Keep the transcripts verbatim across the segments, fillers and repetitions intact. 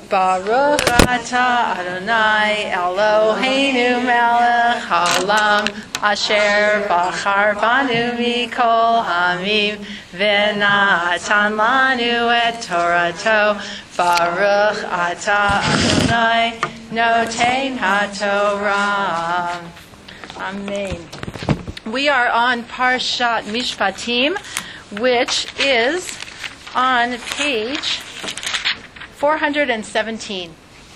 Baruch atah Adonai Eloheinu melech haolam asher bachar banu mikol hamim v'natan lanu et Torato. Baruch atah Adonai noten haTorah. Amen. We are on Parshat Mishpatim, which is on page four hundred seventeen.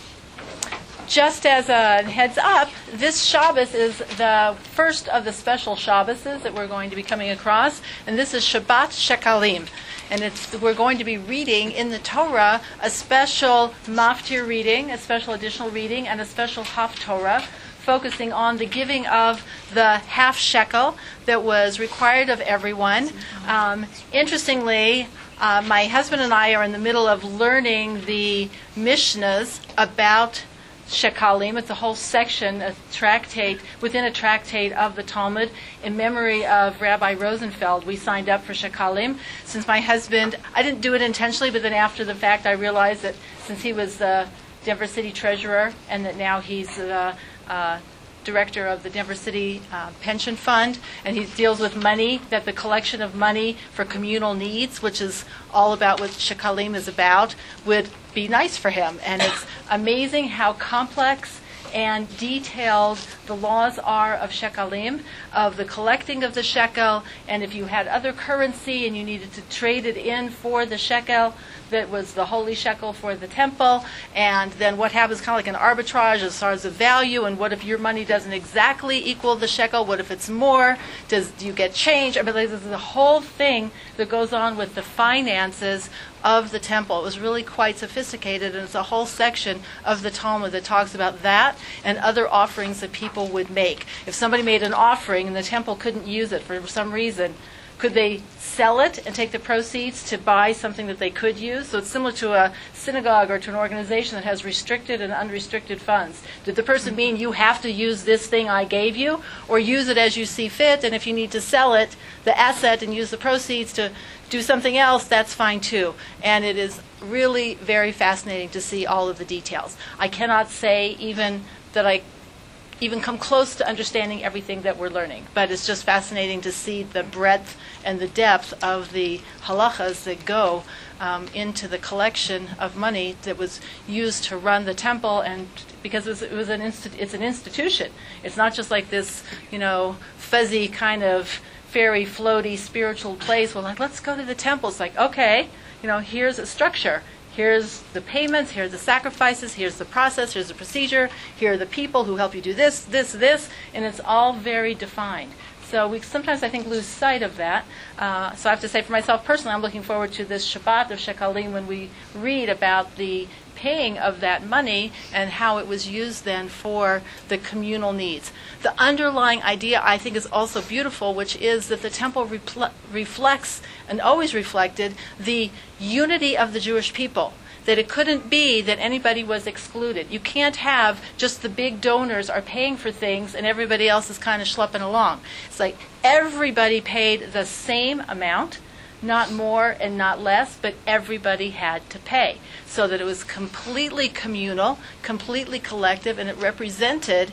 Just as a heads up, this Shabbos is the first of the special Shabbases that we're going to be coming across, and this is Shabbat Shekalim. And it's we're going to be reading in the Torah a special maftir reading, a special additional reading, and a special haftorah, focusing on the giving of the half shekel that was required of everyone. Um, interestingly, Uh, my husband and I are in the middle of learning the Mishnahs about Shekalim. It's a whole section, a tractate, within a tractate of the Talmud, in memory of Rabbi Rosenfeld. We signed up for Shekalim. Since my husband, I didn't do it intentionally, but then after the fact I realized that since he was the Denver City treasurer and that now he's the uh, director of the Denver City uh, Pension Fund, and he deals with money, that the collection of money for communal needs, which is all about what Shekalim is about, would be nice for him. And it's amazing how complex and detailed the laws are of Shekalim, of the collecting of the shekel, and if you had other currency and you needed to trade it in for the shekel that was the holy shekel for the temple, and then what happens, kind of like an arbitrage as far as the value, and what if your money doesn't exactly equal the shekel, what if it's more, does do you get change? I mean, there's the whole thing that goes on with the finances of the temple. It was really quite sophisticated, and it's a whole section of the Talmud that talks about that and other offerings that people would make. If somebody made an offering and the temple couldn't use it for some reason, could they sell it and take the proceeds to buy something that they could use? So it's similar to a synagogue or to an organization that has restricted and unrestricted funds. Did the person mean you have to use this thing I gave you, or use it as you see fit, and if you need to sell it, the asset, and use the proceeds to do something else, that's fine too. And it is really very fascinating to see all of the details. I cannot say even that I even come close to understanding everything that we're learning, but it's just fascinating to see the breadth and the depth of the halachas that go um, into the collection of money that was used to run the temple, and because it was, it was an insti- it's an institution. It's not just like this, you know, fuzzy kind of fairy, floaty, spiritual place. Well, like, let's go to the temple. It's like, okay, you know, here's a structure. Here's the payments, here's the sacrifices, here's the process, here's the procedure, here are the people who help you do this, this, this, and it's all very defined. So we sometimes, I think, lose sight of that. Uh, so I have to say for myself personally, I'm looking forward to this Shabbat of Shekalim when we read about the paying of that money and how it was used then for the communal needs. The underlying idea, I think, is also beautiful, which is that the temple repl- reflects and always reflected the unity of the Jewish people. That it couldn't be that anybody was excluded. You can't have just the big donors are paying for things and everybody else is kind of schlepping along. It's like everybody paid the same amount, not more and not less, but everybody had to pay. So that it was completely communal, completely collective, and it represented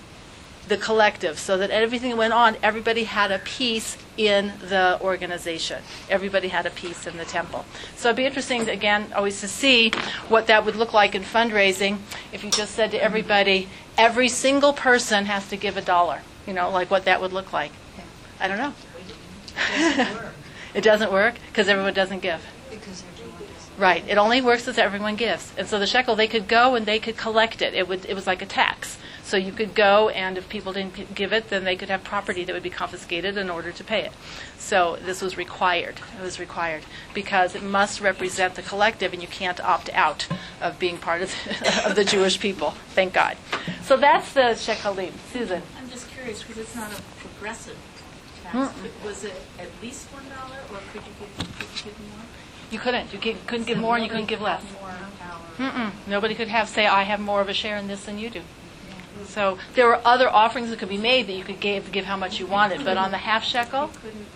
the collective, so that everything that went on, everybody had a piece in the organization. Everybody had a piece in the temple. So it'd be interesting, to, again, always to see what that would look like in fundraising if you just said to everybody, every single person has to give a dollar. You know, like what that would look like. I don't know. It doesn't work. It doesn't work because everyone doesn't give. Because everyone doesn't. Right. It only works as everyone gives. And so the shekel, they could go and they could collect it. It would. It was like a tax. So you could go, and if people didn't give it, then they could have property that would be confiscated in order to pay it. So this was required. It was required because it must represent the collective, and you can't opt out of being part of the, of the Jewish people. Thank God. So that's the Shekalim. Susan. I'm just curious because it's not a progressive tax. Mm-mm. Was it at least one dollar, or could you give, could you give more? You couldn't. You couldn't give more, and you couldn't give less. More power. Mm-mm. Nobody could have say, I have more of a share in this than you do. So there were other offerings that could be made that you could give, give how much you wanted, but on the half shekel,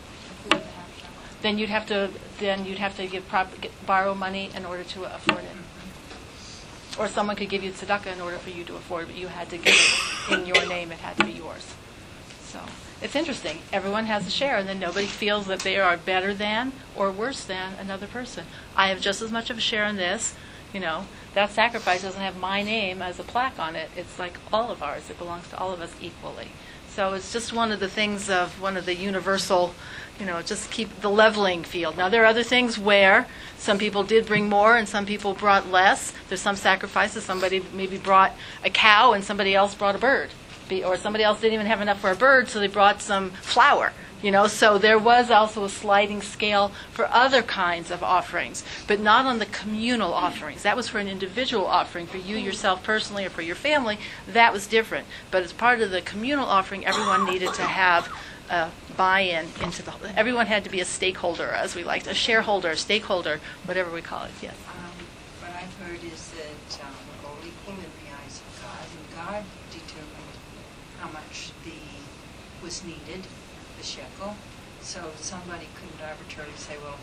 then you'd have to then you'd have to give prop, get, borrow money in order to afford it. Or someone could give you tzedakah in order for you to afford it, but you had to give it in your name. It had to be yours. So it's interesting. Everyone has a share, and then nobody feels that they are better than or worse than another person. I have just as much of a share in this. You know, that sacrifice doesn't have my name as a plaque on it. It's like all of ours. It belongs to all of us equally. So it's just one of the things of one of the universal, you know, just keep the leveling field. Now, there are other things where some people did bring more and some people brought less. There's some sacrifices. Somebody maybe brought a cow and somebody else brought a bird. Be, or somebody else didn't even have enough for a bird, so they brought some flour. You know, so there was also a sliding scale for other kinds of offerings, but not on the communal offerings. That was for an individual offering, for you yourself personally or for your family. That was different. But as part of the communal offering, everyone needed to have a buy-in into the. Everyone had to be a stakeholder, as we liked, a shareholder, a stakeholder, whatever we call it. Yes. Um, what I've heard is that um, we're all equal in the eyes of God, and God determined how much the was needed. Shekel, so somebody couldn't arbitrarily say, well,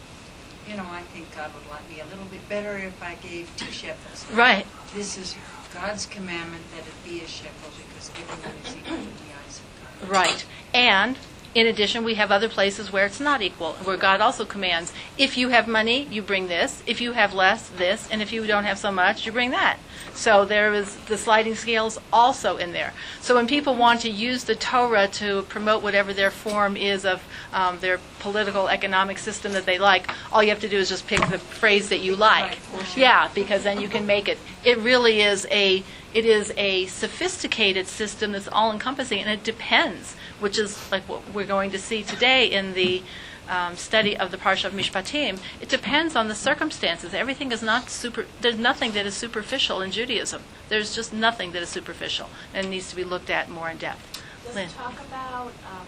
you know, I think God would like me a little bit better if I gave two shekels. Right. This is God's commandment that it be a shekel because everyone is equal in the eyes of God. Right. And in addition, we have other places where it's not equal, where God also commands, if you have money, you bring this. If you have less, this. And if you don't have so much, you bring that. So there is the sliding scales also in there. So when people want to use the Torah to promote whatever their form is of um, their political economic system that they like, all you have to do is just pick the phrase that you like. Yeah, because then you can make it. It really is a it is a sophisticated system that's all encompassing, and it depends, which is like what we're going to see today in the Um, study of the Parsha of Mishpatim. It depends on the circumstances. Everything is not super. There's nothing that is superficial in Judaism. There's just nothing that is superficial and needs to be looked at more in depth. Does Lynn. it talk about um,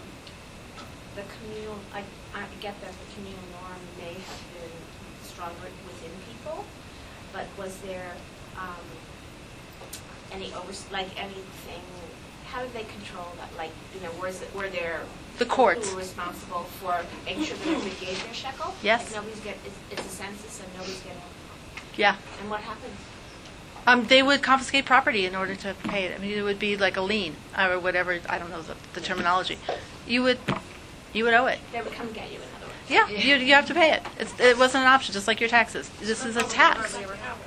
the communal, I, I get that the communal norm may have been stronger within people, but was there um, any over, like anything, how did they control that? Like, you know, was it, were there The courts. who were responsible for making sure that everybody gave their shekel? Yes. Like nobody's get, it's, it's a census and nobody's getting, Yeah. and what happens? Um, they would confiscate property in order to pay it. I mean, it would be like a lien or whatever. I don't know the, the terminology. You would, you would owe it. They would come get you, in other words. Yeah, you you have to pay it. It's, it wasn't an option, just like your taxes. This is a tax.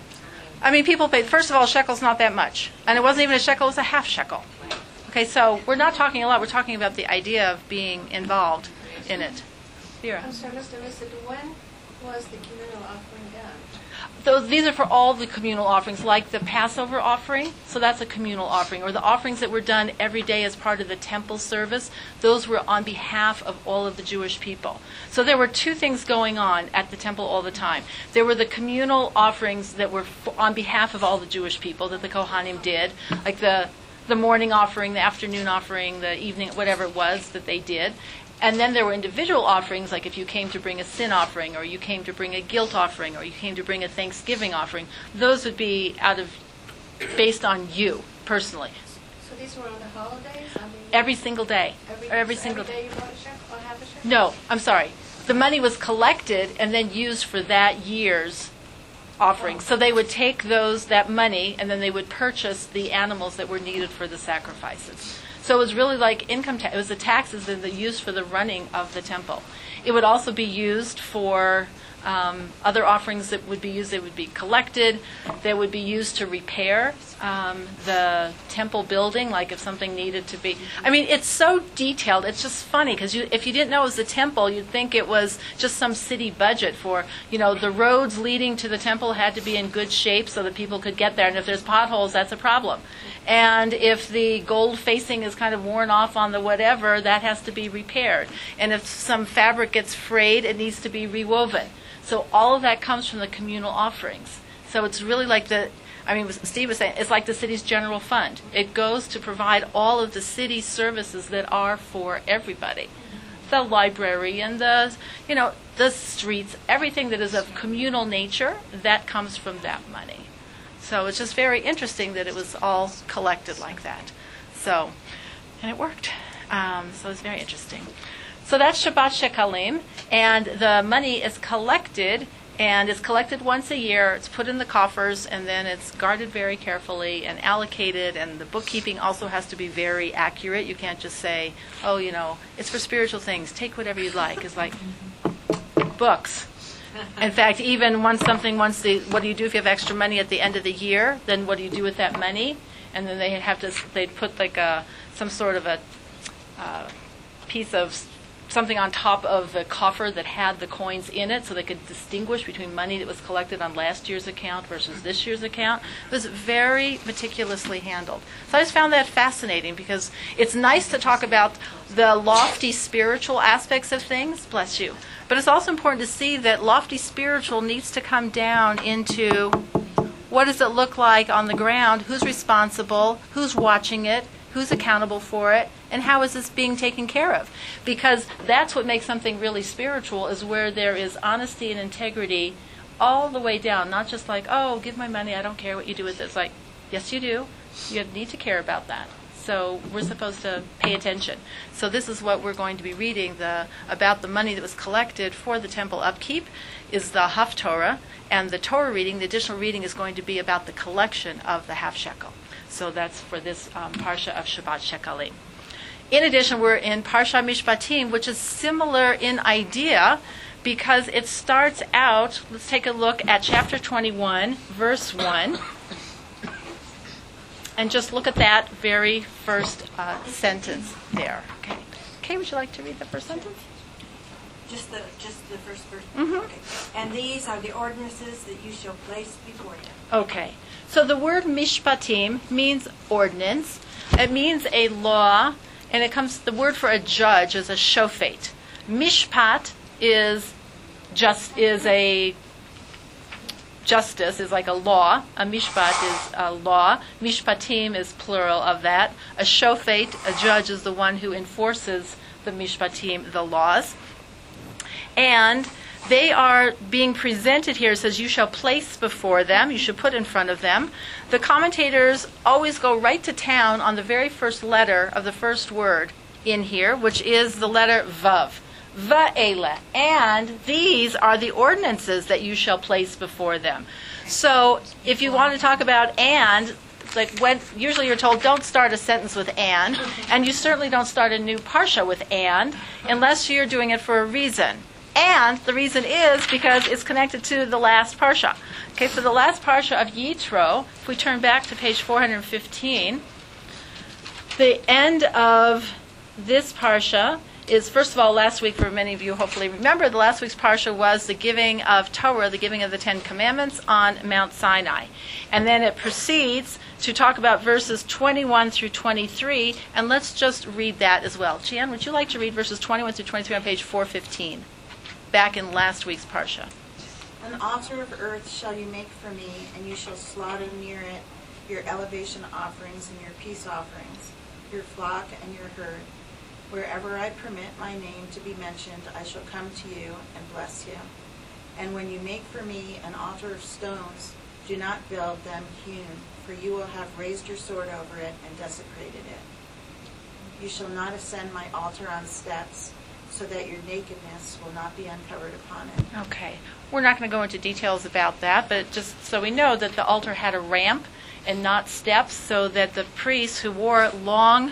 I mean, people paid. First of all, a shekel's not that much, and it wasn't even a shekel; it was a half shekel. Okay, so we're not talking a lot. We're talking about the idea of being involved in it. Vera. I'm sorry, Mister Mister when was the communal offering done? Those, these are for all the communal offerings, like the Passover offering. So that's a communal offering. Or the offerings that were done every day as part of the temple service. Those were on behalf of all of the Jewish people. So there were two things going on at the temple all the time. There were the communal offerings that were f- on behalf of all the Jewish people that the Kohanim did, like the the morning offering, the afternoon offering, the evening, whatever it was that they did. And then there were individual offerings, like if you came to bring a sin offering, or you came to bring a guilt offering, or you came to bring a Thanksgiving offering. Those would be out of, based on you, personally. So these were on the holidays? I mean, Every single day. every, Or every so single every day you bought a shekel or half a shekel? No, I'm sorry. The money was collected and then used for that year's offerings. So they would take those, that money, and then they would purchase the animals that were needed for the sacrifices. So it was really like income tax. It was the taxes that they used for the running of the temple. It would also be used for um, other offerings that would be used. They would be collected. They would be used to repair um, the temple building, like if something needed to be. I mean, it's so detailed. It's just funny because you, if you didn't know it was a temple, you'd think it was just some city budget for, you know, the roads leading to the temple had to be in good shape so that people could get there. And if there's potholes, that's a problem. And if the gold facing is kind of worn off on the whatever, that has to be repaired. And if some fabric gets frayed, it needs to be rewoven. So all of that comes from the communal offerings. So it's really like the, I mean, Steve was saying, it's like the city's general fund. It goes to provide all of the city services that are for everybody. The library and the, you know, the streets, everything that is of communal nature, that comes from that money. So it's just very interesting that it was all collected like that. So, and it worked. Um, so it's very interesting. So that's Shabbat Shekalim, and the money is collected And it's collected once a year, it's put in the coffers, and then it's guarded very carefully and allocated, and the bookkeeping also has to be very accurate. You can't just say, oh, you know, it's for spiritual things, take whatever you'd like. It's like books. In fact, even once something, once the, what do you do if you have extra money at the end of the year? Then what do you do with that money? And then they have to, they'd put like a, some sort of a uh, piece of something on top of the coffer that had the coins in it so they could distinguish between money that was collected on last year's account versus this year's account. It was very meticulously handled. So I just found that fascinating because it's nice to talk about the lofty spiritual aspects of things, bless you, but it's also important to see that lofty spiritual needs to come down into what does it look like on the ground, who's responsible, who's watching it, who's accountable for it, and how is this being taken care of? Because that's what makes something really spiritual, is where there is honesty and integrity all the way down, not just like, oh, give my money, I don't care what you do with it. It's like, yes, you do. You need to care about that. So we're supposed to pay attention. So this is what we're going to be reading the about the money that was collected for the temple upkeep is the Haftorah, and the Torah reading, the additional reading, is going to be about the collection of the half shekel. So that's for this um, Parsha of Shabbat Shekalim. In addition, we're in Parsha Mishpatim, which is similar in idea because it starts out, let's take a look at chapter twenty-one, verse one. And just look at that very first uh, sentence there. Okay. Kay, would you like to read the first sentence? Just the just the first verse. Mhm. Okay. And these are the ordinances that you shall place before them. Okay. So the word mishpatim means ordinance. It means a law, and it comes, the word for a judge is a shofet. Mishpat is just is a justice, is like a law. A mishpat is a law. Mishpatim is plural of that. A shofet, a judge, is the one who enforces the mishpatim, the laws. And they are being presented here. It says, you shall place before them, you should put in front of them. The commentators always go right to town on the very first letter of the first word in here, which is the letter Vav. Va'ela. And these are the ordinances that you shall place before them. So if you want to talk about and, like when usually you're told don't start a sentence with and, and you certainly don't start a new parsha with and, unless you're doing it for a reason. And the reason is because it's connected to the last parsha. Okay, for the last parsha of Yitro, if we turn back to page four hundred fifteen, the end of this parsha is, first of all, last week, for many of you hopefully remember, the last week's parsha was the giving of Torah, the giving of the Ten Commandments on Mount Sinai. And then it proceeds to talk about verses twenty-one through twenty-three, and let's just read that as well. Jian, would you like to read verses twenty-one through twenty-three on page four fifteen, back in last week's parsha? An altar of earth shall you make for me, and you shall slaughter near it your elevation offerings and your peace offerings, your flock and your herd. Wherever I permit my name to be mentioned, I shall come to you and bless you. And when you make for me an altar of stones, do not build them hewn, for you will have raised your sword over it and desecrated it. You shall not ascend my altar on steps, so that your nakedness will not be uncovered upon it. Okay. We're not going to go into details about that, but just so we know that the altar had a ramp and not steps, so that the priests who wore long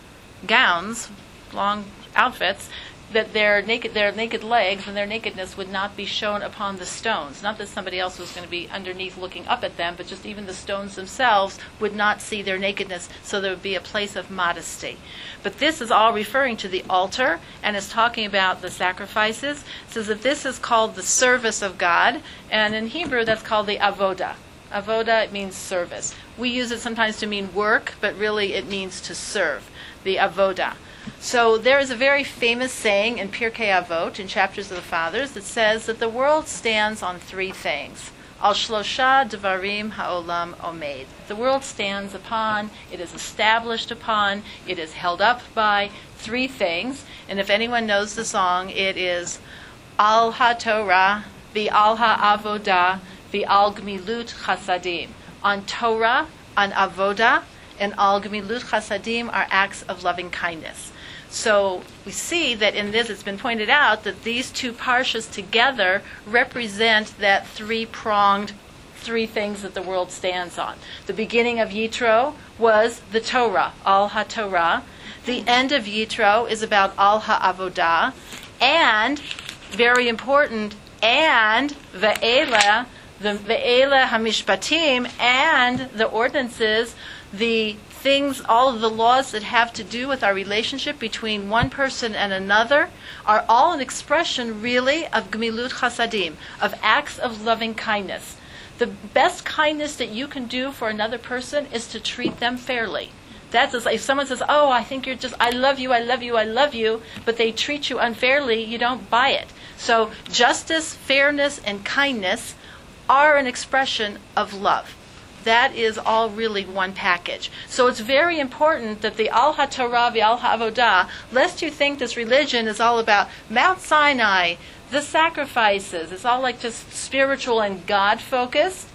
gowns, long outfits, that their naked their naked legs and their nakedness would not be shown upon the stones. Not that somebody else was going to be underneath looking up at them, but just even the stones themselves would not see their nakedness, so there would be a place of modesty. But this is all referring to the altar, and is talking about the sacrifices. It says that this is called the service of God, and in Hebrew that's called the avodah. Avodah, it means service. We use it sometimes to mean work, but really it means to serve, the avodah. So there is a very famous saying in Pirkei Avot, in Chapters of the Fathers, that says that the world stands on three things. Al shlosha devarim ha'olam omed. The world stands upon, it is established upon, it is held up by three things. And if anyone knows the song, it is Al HaTorah, V'al HaAvodah, V'al Gmilut Chasadim. On Torah, on Avodah, and Al Gmilut Chasadim are acts of loving kindness. So we see that in this, it's been pointed out that these two parshas together represent that three-pronged, three things that the world stands on. The beginning of Yitro was the Torah, Al HaTorah. The end of Yitro is about Al HaAvodah. And, very important, and Ve'ela, the Ve'ela HaMishpatim, and the ordinances, the things, all of the laws that have to do with our relationship between one person and another are all an expression, really, of Gemilut Chasadim, of acts of loving kindness. The best kindness that you can do for another person is to treat them fairly. That's just, if someone says, oh, I think you're just, I love you, I love you, I love you, but they treat you unfairly, you don't buy it. So justice, fairness, and kindness are an expression of love. That is all really one package. So it's very important that the Al HaTorah, the Al HaAvodah, lest you think this religion is all about Mount Sinai, the sacrifices, it's all like just spiritual and God-focused.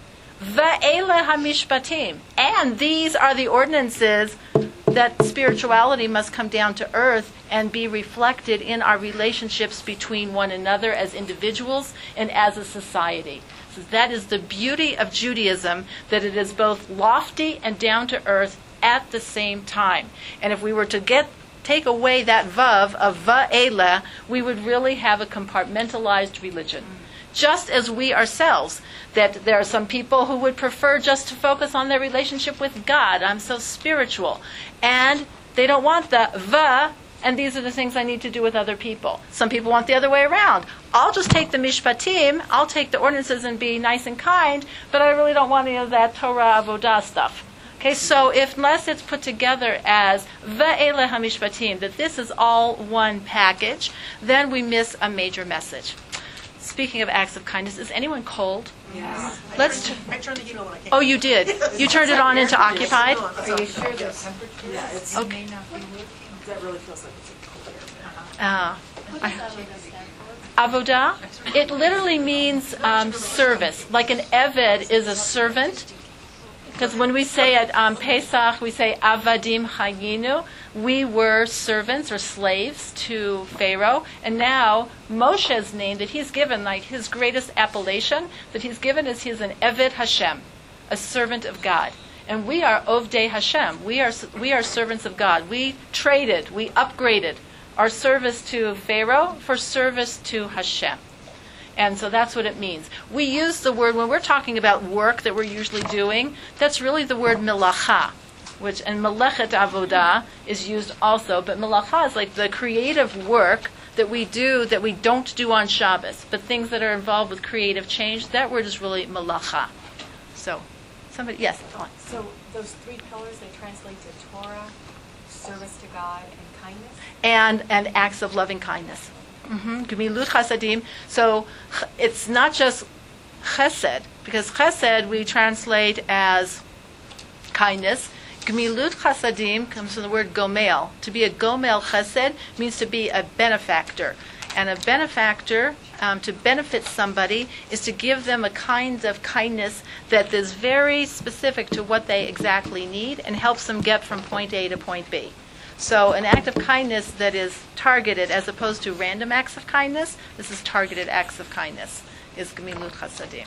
Ve'ele HaMishpatim. And these are the ordinances that spirituality must come down to earth and be reflected in our relationships between one another as individuals and as a society. So that is the beauty of Judaism, that it is both lofty and down to earth at the same time. And if we were to get take away that vav of va'ela, we would really have a compartmentalized religion. Just as we ourselves, that there are some people who would prefer just to focus on their relationship with God. I'm so spiritual. And they don't want the va, and these are the things I need to do with other people. Some people want the other way around. I'll just take the mishpatim, I'll take the ordinances and be nice and kind, but I really don't want any of that Torah avodah stuff. Okay, so if unless it's put together as ve'ele hamishpatim, that this is all one package, then we miss a major message. Speaking of acts of kindness, is anyone cold? Yes. Let's. T- I turned the heat on when I came. oh, you did. You turned it on into occupied. Are you sure the temperature Yeah, it's, it Okay. may not be working? that really feels like it's a cold air. Uh, What I- does Avodah stand for? Avodah, it literally means um, service. Like an eved is a servant. Because when we say at um, Pesach, we say avadim hayinu, we were servants or slaves to Pharaoh. And now Moshe's name that he's given, like his greatest appellation that he's given is he's an Eved Hashem, a servant of God. And we are Ovdei Hashem. We are we are servants of God. We traded, we upgraded our service to Pharaoh for service to Hashem. And so that's what it means. We use the word, when we're talking about work that we're usually doing, that's really the word milacha, which, and melechet avodah is used also, but milacha is like the creative work that we do that we don't do on Shabbos, but things that are involved with creative change, that word is really malacha. So, somebody, yes, go on. So those three pillars, they translate to Torah, service to God, and kindness? And, and acts of loving kindness. Mm-hmm. Gemilut chasadim. So ch- it's not just chesed, because chesed we translate as kindness. Gemilut chasadim comes from the word gomel. To be a gomel chesed means to be a benefactor. And a benefactor, um, to benefit somebody, is to give them a kind of kindness that is very specific to what they exactly need and helps them get from point A to point B. So an act of kindness that is targeted as opposed to random acts of kindness, this is targeted acts of kindness, is Gemilut Chasadim.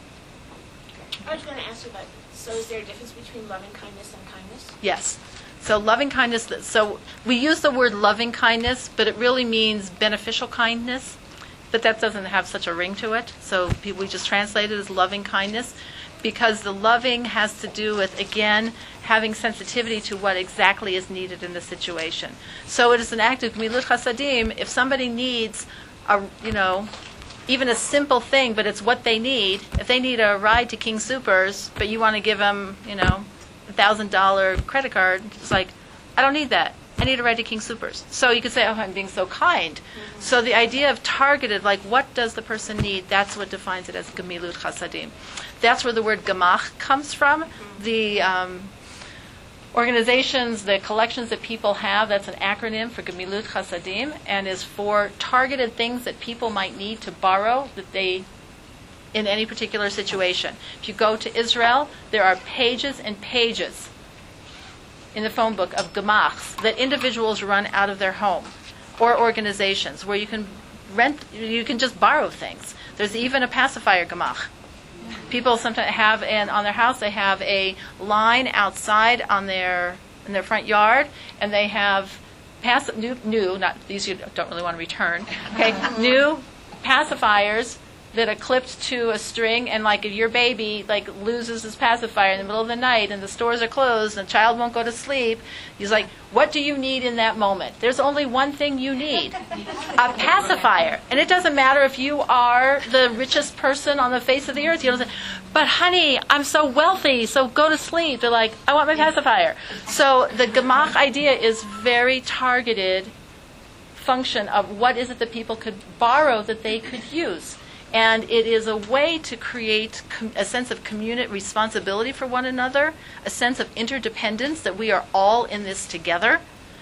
I was going to ask you about, so is there a difference between loving kindness and kindness? Yes. So loving kindness, so we use the word loving kindness, but it really means beneficial kindness, but that doesn't have such a ring to it. So we just translate it as loving kindness, because the loving has to do with, again, having sensitivity to what exactly is needed in the situation. So it is an act of Gemilut Chasadim. If somebody needs a, you know, even a simple thing, but it's what they need. If they need a ride to King Soopers, but you want to give them, you know, a thousand dollar credit card, it's like, I don't need that. I need a ride to King Soopers. So you could say, oh, I'm being so kind. Mm-hmm. So the idea of targeted, like what does the person need, that's what defines it as Gemilut Chasadim. That's where the word Gemach comes from. Mm-hmm. The um, organizations, the collections that people have, that's an acronym for Gemilut Chasadim, and is for targeted things that people might need to borrow that they, in any particular situation. If you go to Israel, there are pages and pages in the phone book of gemachs that individuals run out of their home, or organizations where you can rent, you can just borrow things. There's even a pacifier gemach. People sometimes have, and on their house they have a line outside on their in their front yard, and they have pass, new, new, not these you don't really want to return, okay, new pacifiers that are clipped to a string, and like if your baby like loses his pacifier in the middle of the night and the stores are closed and the child won't go to sleep, he's like, what do you need in that moment? There's only one thing you need, a pacifier. And it doesn't matter if you are the richest person on the face of the earth. You don't say, but honey, I'm so wealthy, so go to sleep. They're like, I want my pacifier. So the gemach idea is very targeted function of what is it that people could borrow that they could use. And it is a way to create com- a sense of community responsibility for one another, a sense of interdependence, that we are all in this together,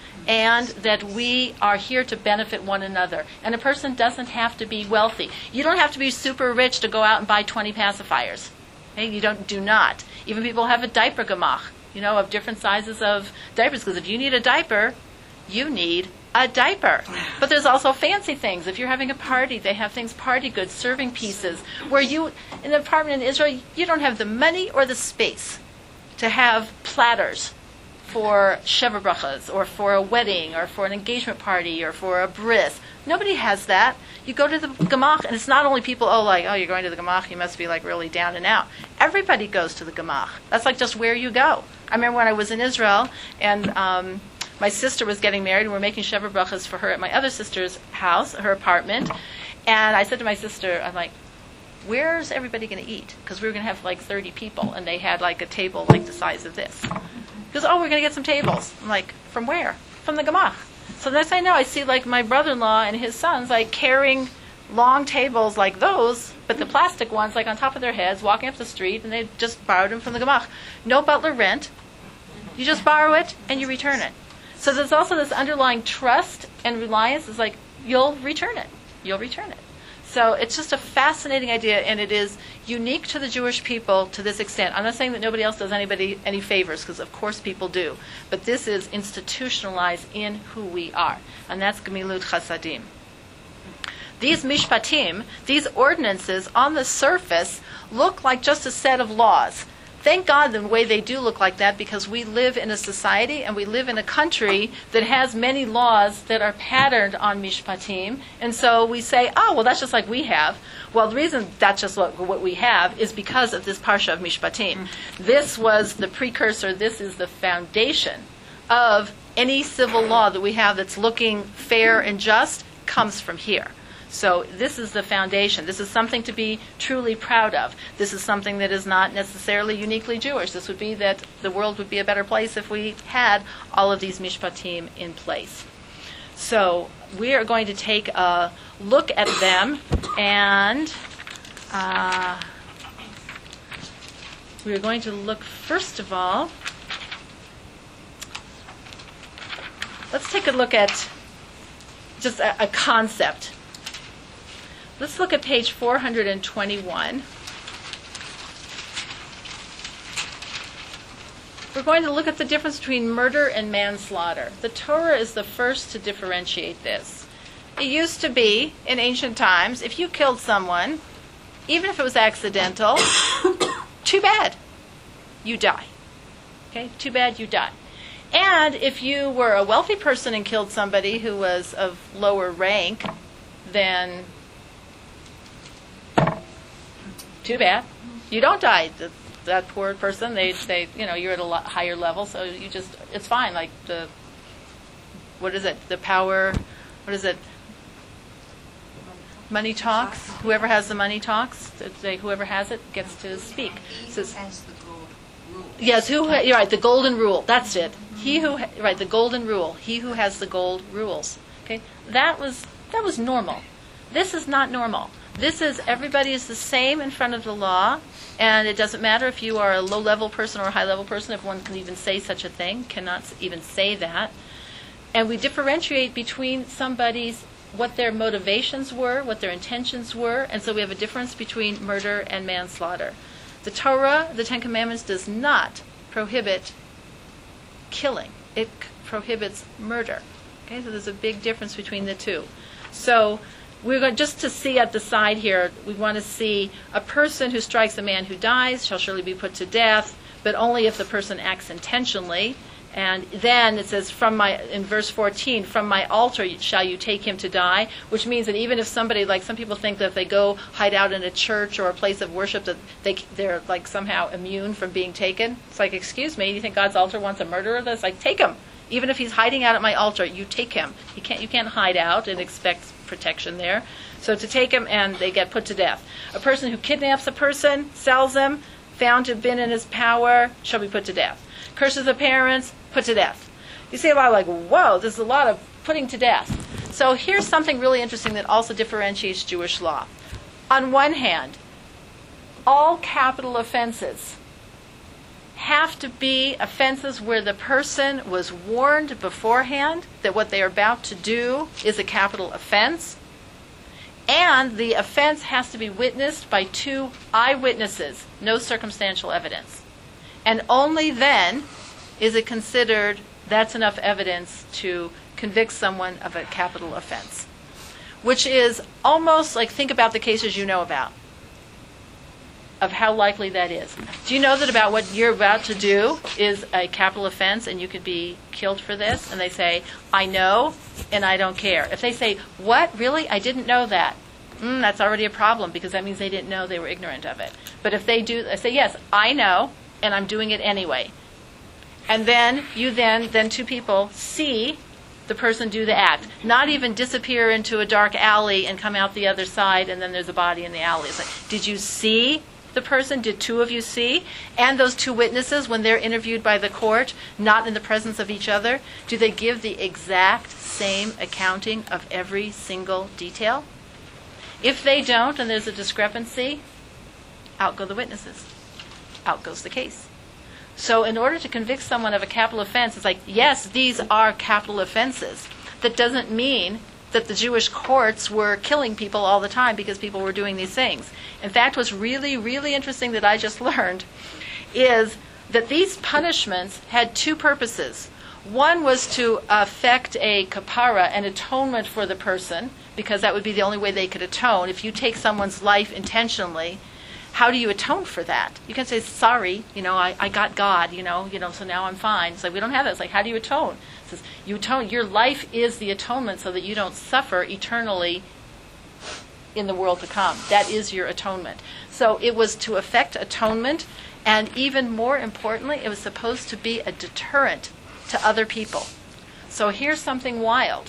and that we are here to benefit one another. And a person doesn't have to be wealthy. You don't have to be super rich to go out and buy twenty pacifiers. Okay? You don't do not. Even people have a diaper gemach, you know, of different sizes of diapers, because if you need a diaper, you need a diaper. But there's also fancy things. If you're having a party, they have things, party goods, serving pieces, where you, in an apartment in Israel, you don't have the money or the space to have platters for Sheva Brachas, or for a wedding, or for an engagement party, or for a bris. Nobody has that. You go to the gemach, and it's not only people, oh, like, oh, you're going to the gemach, you must be like really down and out. Everybody goes to the gemach. That's like just where you go. I remember when I was in Israel, and um, my sister was getting married, and we were making Sheva Brachas for her at my other sister's house, her apartment. And I said to my sister, I'm like, where's everybody going to eat? Because we were going to have like thirty people, and they had like a table like the size of this. He goes, oh, we're going to get some tables. I'm like, from where? From the gemach. So the next thing I know, I see like my brother-in-law and his sons like carrying long tables like those, but the plastic ones like on top of their heads, walking up the street, and they just borrowed them from the gemach. No butler rent. You just borrow it, and you return it. So there's also this underlying trust and reliance. It's like, you'll return it. You'll return it. So it's just a fascinating idea, and it is unique to the Jewish people to this extent. I'm not saying that nobody else does anybody any favors, because of course people do. But this is institutionalized in who we are. And that's Gemilut Chasadim. These mishpatim, these ordinances on the surface, look like just a set of laws. Thank God the way they do look like that, because we live in a society and we live in a country that has many laws that are patterned on mishpatim. And so we say, oh, well, that's just like we have. Well, the reason that's just what, what we have is because of this parsha of mishpatim. Mm-hmm. This was the precursor, this is the foundation of any civil law that we have that's looking fair and just, comes from here. So this is the foundation. This is something to be truly proud of. This is something that is not necessarily uniquely Jewish. This would be that the world would be a better place if we had all of these mishpatim in place. So we are going to take a look at them, and uh, we are going to look, first of all, let's take a look at just a, a concept. Let's look at page four hundred twenty-one. We're going to look at the difference between murder and manslaughter. The Torah is the first to differentiate this. It used to be, in ancient times, if you killed someone, even if it was accidental, too bad, you die. Okay, too bad, you die. And if you were a wealthy person and killed somebody who was of lower rank, then too bad, you don't die. The, that poor person, they say, you know, you're at a lot higher level, so you just, it's fine. Like the, what is it? The power, what is it? Money talks. Whoever has the money talks. They, whoever has it gets to speak. He So, who has the gold rule. yes, who? Ha- you're right. The golden rule. That's it. He who, ha- right, the golden rule. He who has the gold rules. Okay, that was that was normal. This is not normal. This is, everybody is the same in front of the law, and it doesn't matter if you are a low-level person or a high-level person, if one can even say such a thing, cannot even say that. And we differentiate between somebody's, what their motivations were, what their intentions were, and so we have a difference between murder and manslaughter. The Torah, the Ten Commandments, does not prohibit killing. It c- prohibits murder. Okay, so there's a big difference between the two. So we're going just to see at the side here, we want to see a person who strikes a man who dies shall surely be put to death, but only if the person acts intentionally. And then it says, from my, in verse fourteen, from my altar shall you take him to die, which means that even if somebody, like some people think that if they go hide out in a church or a place of worship, that they, they're like somehow immune from being taken. It's like, excuse me, you think God's altar wants a murderer? That's like, take him. Even if he's hiding out at my altar, you take him. You can't, you can't hide out and expect protection there. So to take him, and they get put to death. A person who kidnaps a person, sells him, found to have been in his power, shall be put to death. Curses the parents, put to death. You see a lot like, whoa, there's a lot of putting to death. So here's something really interesting that also differentiates Jewish law. On one hand, all capital offenses have to be offenses where the person was warned beforehand that what they are about to do is a capital offense, and the offense has to be witnessed by two eyewitnesses, no circumstantial evidence. And only then is it considered that's enough evidence to convict someone of a capital offense, which is almost like, think about the cases you know about, of how likely that is. Do you know that about what you're about to do is a capital offense and you could be killed for this? And they say, I know, and I don't care. If they say, what, really? I didn't know that. Mm, that's already a problem, because that means they didn't know, they were ignorant of it. But if they do, they say, yes, I know, and I'm doing it anyway. And then you then, then two people see the person do the act. Not even disappear into a dark alley and come out the other side and then there's a body in the alley. It's like, did you see the person? Did two of you see? And those two witnesses, when they're interviewed by the court, not in the presence of each other, do they give the exact same accounting of every single detail? If they don't and there's a discrepancy, out go the witnesses. Out goes the case. So in order to convict someone of a capital offense, it's like, yes, these are capital offenses. That doesn't mean that the Jewish courts were killing people all the time because people were doing these things. In fact, what's really, really interesting that I just learned is that these punishments had two purposes. One was to affect a kapara, an atonement for the person, because that would be the only way they could atone. If you take someone's life intentionally, how do you atone for that? You can say, sorry, you know, I, I got God, you know, you know, so now I'm fine. It's like, we don't have that. It's like, how do you atone? It says, you atone, your life is the atonement so that you don't suffer eternally in the world to come. That is your atonement. So it was to effect atonement, and even more importantly, it was supposed to be a deterrent to other people. So here's something wild.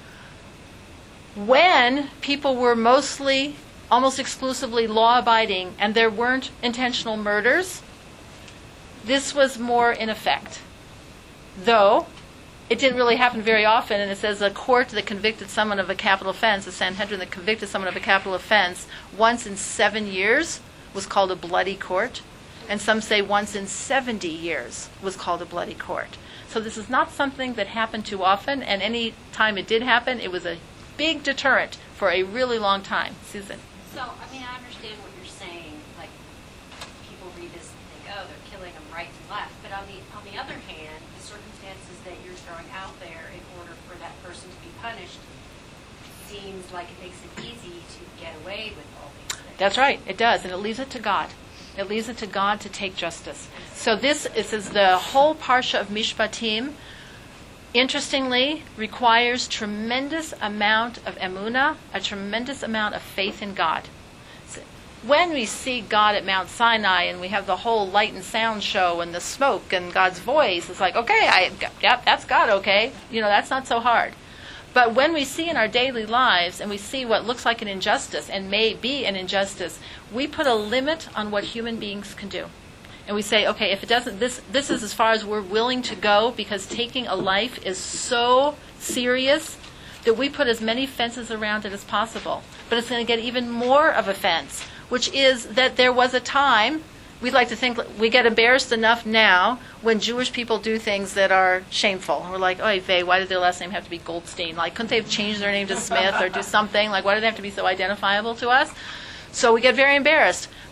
When people were mostly almost exclusively law-abiding, and there weren't intentional murders, this was more in effect. Though, it didn't really happen very often, and it says a court that convicted someone of a capital offense, a Sanhedrin that convicted someone of a capital offense, once in seven years was called a bloody court, and some say once in seventy years was called a bloody court. So this is not something that happened too often, and any time it did happen, it was a big deterrent for a really long time. Susan? So, I mean, I understand what you're saying, like, people read this and think, oh, they're killing them right and left. But on the on the other hand, the circumstances that you're throwing out there in order for that person to be punished seems like it makes it easy to get away with all these things. That's right, it does, and it leaves it to God. It leaves it to God to take justice. So this, this is the whole parsha of Mishpatim, interestingly, requires tremendous amount of emunah, a tremendous amount of faith in God. So when we see God at Mount Sinai and we have the whole light and sound show and the smoke and God's voice, it's like, okay, I, yep, that's God, okay. You know, that's not so hard. But when we see in our daily lives and we see what looks like an injustice and may be an injustice, we put a limit on what human beings can do. And we say, okay, if it doesn't, this this is as far as we're willing to go, because taking a life is so serious that we put as many fences around it as possible. But it's going to get even more of a fence, which is that there was a time, we'd like to think, we get embarrassed enough now when Jewish people do things that are shameful. And we're like, oy vey, why did their last name have to be Goldstein? Like, couldn't they have changed their name to Smith or do something? Like, why do they have to be so identifiable to us? So we get very embarrassed.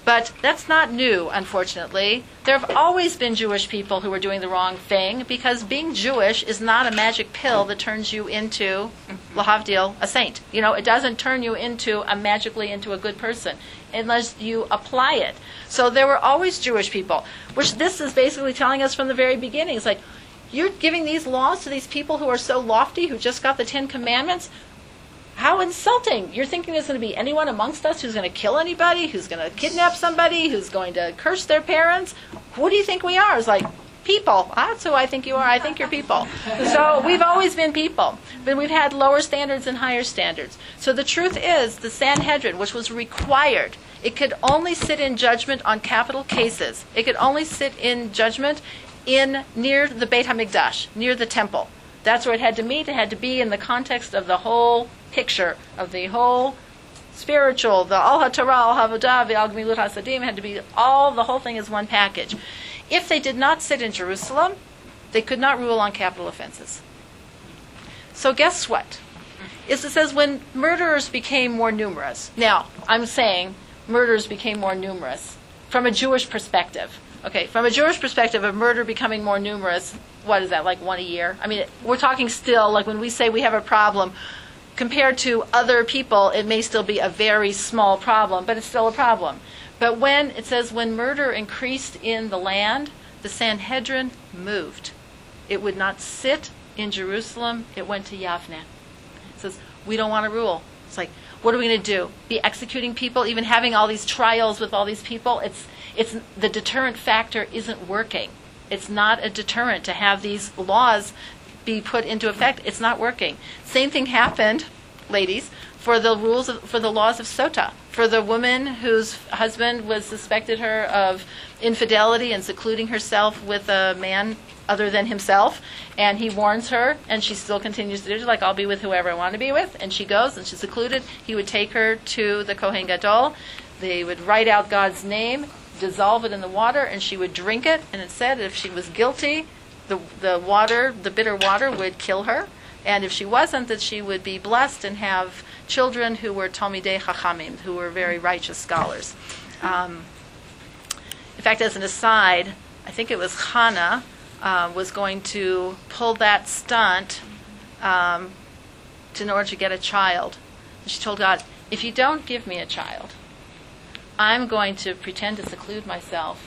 But that's not new, unfortunately. There have always been Jewish people who were doing the wrong thing, because being Jewish is not a magic pill that turns you into, lahavdil, a saint. You know, it doesn't turn you into a magically into a good person unless you apply it. So there were always Jewish people, which this is basically telling us from the very beginning. It's like, you're giving these laws to these people who are so lofty, who just got the Ten Commandments. How insulting. You're thinking there's going to be anyone amongst us who's going to kill anybody, who's going to kidnap somebody, who's going to curse their parents? Who do you think we are? It's like, people. That's who I think you are. I think you're people. So we've always been people. But we've had lower standards and higher standards. So the truth is, the Sanhedrin, which was required, it could only sit in judgment on capital cases. It could only sit in judgment in near the Beit HaMikdash, near the temple. That's where it had to meet. It had to be in the context of the whole picture, of the whole spiritual, the Al HaTorah, Al HaVodah, the Al Gemilut HaSadim, had to be all, the whole thing is one package. If they did not sit in Jerusalem, they could not rule on capital offenses. So guess what? Is it says when murderers became more numerous. Now, I'm saying murderers became more numerous from a Jewish perspective. Okay, from a Jewish perspective of murder becoming more numerous, what is that, like one a year? I mean, we're talking still, like when we say we have a problem, compared to other people, it may still be a very small problem, but it's still a problem. But when it says when murder increased in the land, the Sanhedrin moved. It would not sit in Jerusalem. It went to Yavne. It says, we don't want to rule. It's like, what are we going to do? Be executing people, even having all these trials with all these people? It's it's the deterrent factor isn't working. It's not a deterrent to have these laws be put into effect. It's not working. Same thing happened, ladies, for the rules of, for the laws of Sota, for the woman whose husband was suspected her of infidelity and secluding herself with a man other than himself, and he warns her, and she still continues to do it, like, I'll be with whoever I want to be with, and she goes, and she's secluded. He would take her to the Kohen Gadol. They would write out God's name, dissolve it in the water, and she would drink it, and it said if she was guilty, the the water, the bitter water, would kill her, and if she wasn't, that she would be blessed and have children who were Talmidei Chachamim, who were very righteous scholars. Um, in fact, as an aside, I think it was Hannah uh, was going to pull that stunt um, to, in order to get a child. She told God, if you don't give me a child, I'm going to pretend to seclude myself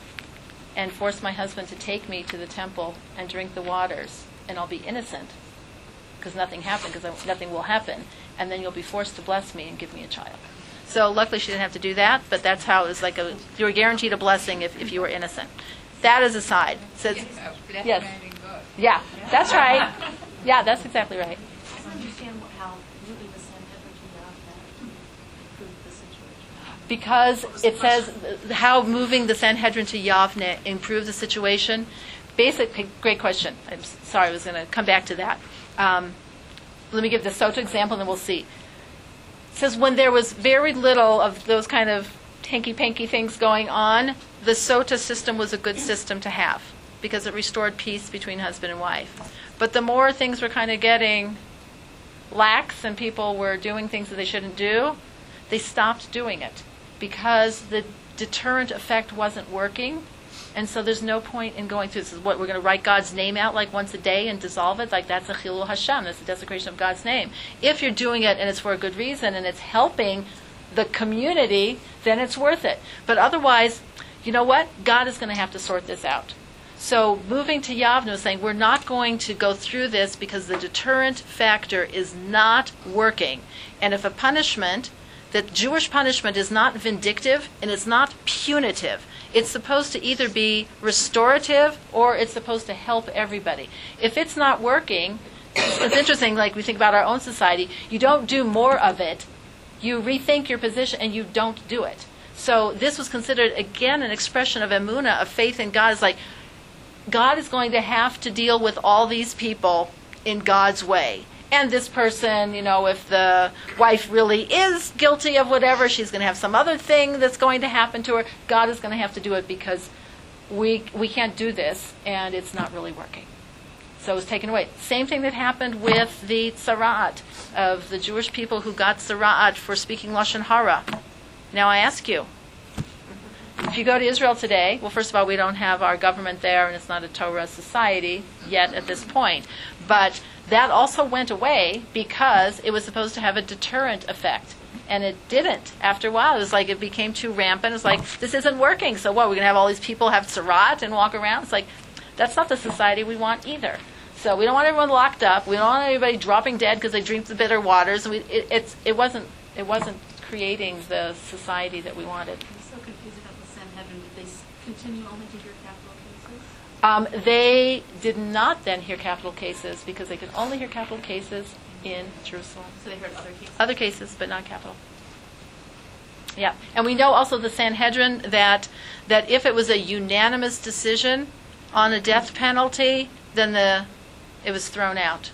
and force my husband to take me to the temple and drink the waters, and I'll be innocent because nothing happened, because nothing will happen, and then you'll be forced to bless me and give me a child. So luckily she didn't have to do that, but that's how it was like a, you were guaranteed a blessing if, if you were innocent. That is aside. Says, yes. Yeah, that's right. Yeah, that's exactly right. I don't understand what- how moving the Sanhedrin to Yavne improved the situation. Because it says how moving the Sanhedrin to Yavne improved the situation. Basic, great question. I'm sorry, I was going to come back to that. Um, let me give the Sota example, and then we'll see. It says when there was very little of those kind of hanky-panky things going on, the Sota system was a good system to have because it restored peace between husband and wife. But the more things were kind of getting lax and people were doing things that they shouldn't do, they stopped doing it because the deterrent effect wasn't working. And so there's no point in going through this. Is what we're going to write God's name out like once a day and dissolve it? Like that's a Chilul Hashem. That's the desecration of God's name. If you're doing it and it's for a good reason and it's helping the community, then it's worth it. But otherwise, you know what? God is going to have to sort this out. So moving to Yavne is saying we're not going to go through this because the deterrent factor is not working. And if a punishment, that Jewish punishment is not vindictive and it's not punitive, it's supposed to either be restorative or it's supposed to help everybody. If it's not working, it's interesting, like we think about our own society, you don't do more of it, you rethink your position and you don't do it. So this was considered, again, an expression of emunah, of faith in God. It's like, God is going to have to deal with all these people in God's way. And this person, you know, if the wife really is guilty of whatever, she's going to have some other thing that's going to happen to her. God is going to have to do it because we we can't do this, and it's not really working. So it was taken away. Same thing that happened with the tzara'at, of the Jewish people who got tzara'at for speaking Lashon Hara. Now I ask you, if you go to Israel today, well, first of all, we don't have our government there, and it's not a Torah society yet at this point. But that also went away because it was supposed to have a deterrent effect. And it didn't. After a while, it was like it became too rampant. It was like, this isn't working. So what, we're going to have all these people have tzara'at and walk around? It's like, that's not the society we want either. So we don't want everyone locked up. We don't want anybody dropping dead because they drink the bitter waters. And we, it, it's, it wasn't it wasn't creating the society that we wanted. I'm so confused about the Sanhedrin. Did they s- continue only to hear capital cases? Um, they did not then hear capital cases because they could only hear capital cases in Jerusalem. So they heard other cases? Other cases, but not capital. Yeah, and we know also the Sanhedrin that that if it was a unanimous decision on a death penalty, then the it was thrown out.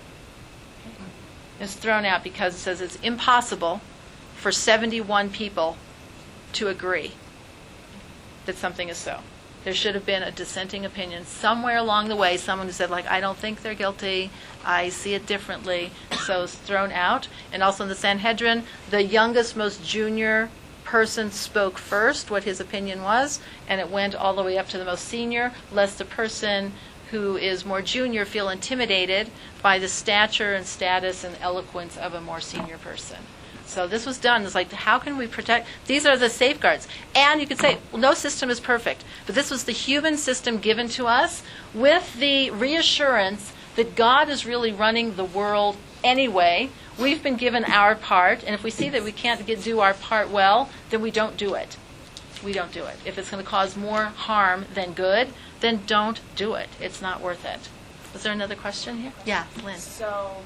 It was thrown out because it says it's impossible for seventy-one people to agree that something is so. There should have been a dissenting opinion somewhere along the way, someone who said, like, I don't think they're guilty, I see it differently, so it's thrown out. And also in the Sanhedrin, the youngest, most junior person spoke first what his opinion was, and it went all the way up to the most senior, lest the person who is more junior feel intimidated by the stature and status and eloquence of a more senior person. So this was done. It's like, how can we protect? These are the safeguards. And you could say, well, no system is perfect. But this was the human system given to us with the reassurance that God is really running the world anyway. We've been given our part. And if we see that we can't get, do our part well, then we don't do it. We don't do it. If it's going to cause more harm than good, then don't do it. It's not worth it. Was there another question here? Yeah, Lynn. So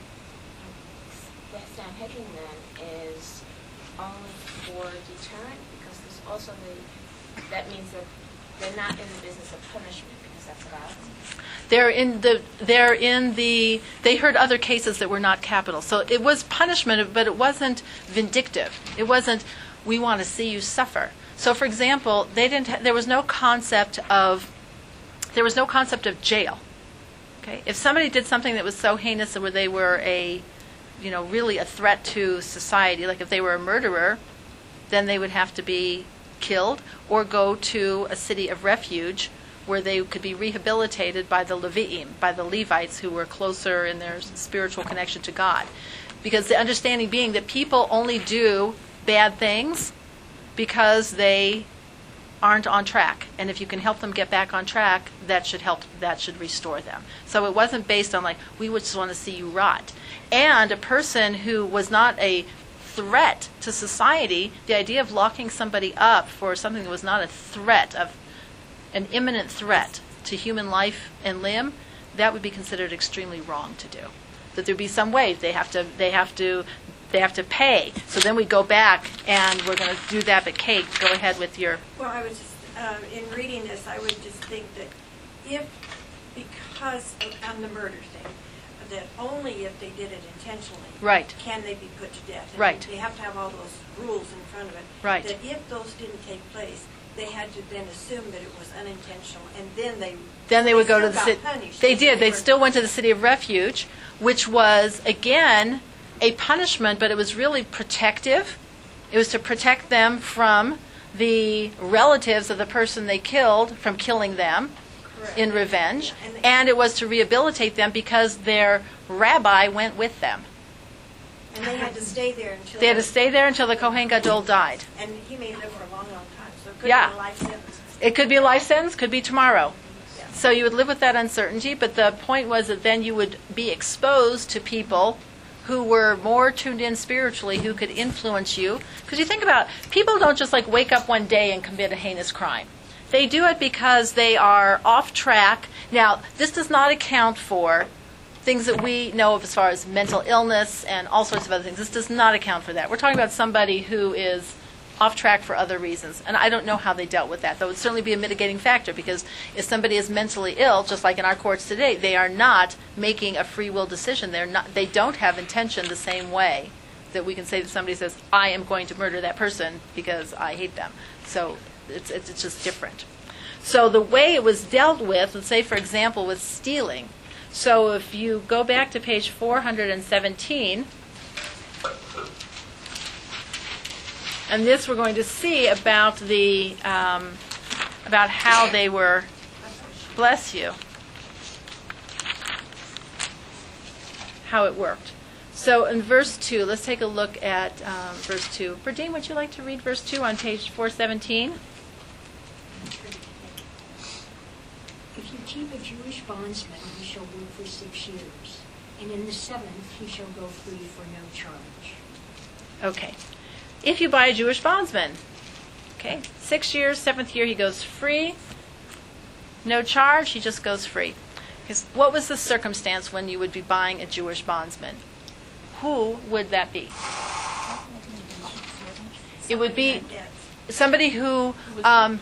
the Sanhedrin then is only for deterrent, because there's also the, that means that they're not in the business of punishment, because that's about They're in the they're in the they heard other cases that were not capital. So it was punishment, but it wasn't vindictive. It wasn't, we want to see you suffer. So for example, they didn't ha- there was no concept of there was no concept of jail. Okay? If somebody did something that was so heinous where they were a you know, really a threat to society, like if they were a murderer, then they would have to be killed or go to a city of refuge where they could be rehabilitated by the Levi'im, by the Levites who were closer in their spiritual connection to God. Because the understanding being that people only do bad things because they aren't on track. And if you can help them get back on track, that should help, that should restore them. So it wasn't based on like, we would just want to see you rot. And a person who was not a threat to society, the idea of locking somebody up for something that was not a threat, of an imminent threat to human life and limb, that would be considered extremely wrong to do. That there'd be some way they have to they have to they have to pay. So then we go back and we're going to do that. But Kate, go ahead with your. Well, I was just, um, in reading this, I would just think that if, because of, on the murder thing, that only if they did it intentionally, Right. can they be put to death. And Right. They have to have all those rules in front of it. Right. That if those didn't take place, they had to then assume that it was unintentional, and then they Then they would go to still the got city. punished. They did. They were- still went to the city of refuge, which was again a punishment, but it was really protective. It was to protect them from the relatives of the person they killed from killing them Correct. in revenge, Yeah, and they- and it was to rehabilitate them because their rabbi went with them. And they had to stay there until They had to the- stay there until the Kohen Gadol died. And he may live for a long, long time, so it could Yeah. be a life sentence. It could be a life sentence, could be tomorrow. Yeah. So you would live with that uncertainty, but the point was that then you would be exposed to people who were more tuned in spiritually, who could influence you. Because you think about, people don't just like wake up one day and commit a heinous crime. They do it because they are off track. Now, this does not account for things that we know of as far as mental illness and all sorts of other things. This does not account for that. We're talking about somebody who is off track for other reasons. And I don't know how they dealt with that. That would certainly be a mitigating factor, because if somebody is mentally ill, just like in our courts today, they are not making a free will decision. They're not, they don't have intention the same way that we can say that somebody says, I am going to murder that person because I hate them. So it's, it's, it's just different. So the way it was dealt with, let's say, for example, with stealing. So if you go back to page four hundred seventeen, and this we're going to see about the um, about how they were, bless you, how it worked. So in verse two, let's take a look at um, verse two. Berdine, would you like to read verse two on page four seventeen? If you keep a Jewish bondsman, he shall work for six years, and in the seventh he shall go free for no charge. Okay. If you buy a Jewish bondsman, okay, six years, seventh year he goes free, no charge, he just goes free. Because what was the circumstance when you would be buying a Jewish bondsman? Who would that be? It would be somebody who, um,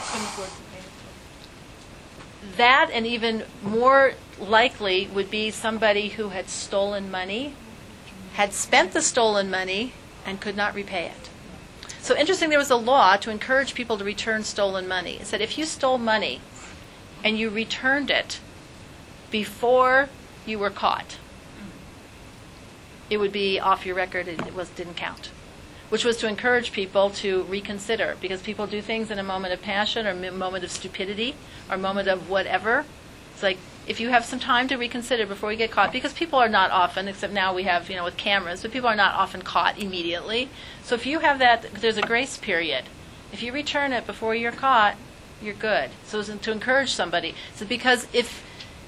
that and even more likely would be somebody who had stolen money, had spent the stolen money, and could not repay it. So interesting, there was a law to encourage people to return stolen money. It said if you stole money and you returned it before you were caught, it would be off your record, and it was didn't count. Which was to encourage people to reconsider, because people do things in a moment of passion or a moment of stupidity or a moment of whatever. It's like, if you have some time to reconsider before you get caught, because people are not often, except now we have, you know, with cameras, but people are not often caught immediately. So if you have that, there's a grace period. If you return it before you're caught, you're good. So it's to encourage somebody. So because if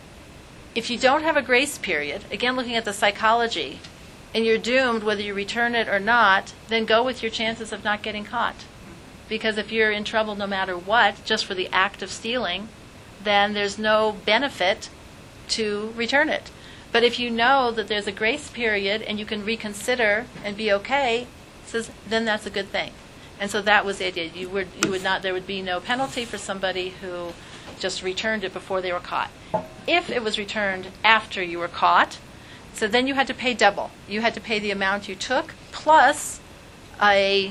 if you don't have a grace period, again looking at the psychology, and you're doomed whether you return it or not, then go with your chances of not getting caught. Because if you're in trouble no matter what, just for the act of stealing, then there's no benefit to return it. But if you know that there's a grace period and you can reconsider and be okay, says, then that's a good thing. And so that was the idea. You would, you would not, there would be no penalty for somebody who just returned it before they were caught. If it was returned after you were caught, so then you had to pay double. You had to pay the amount you took plus a,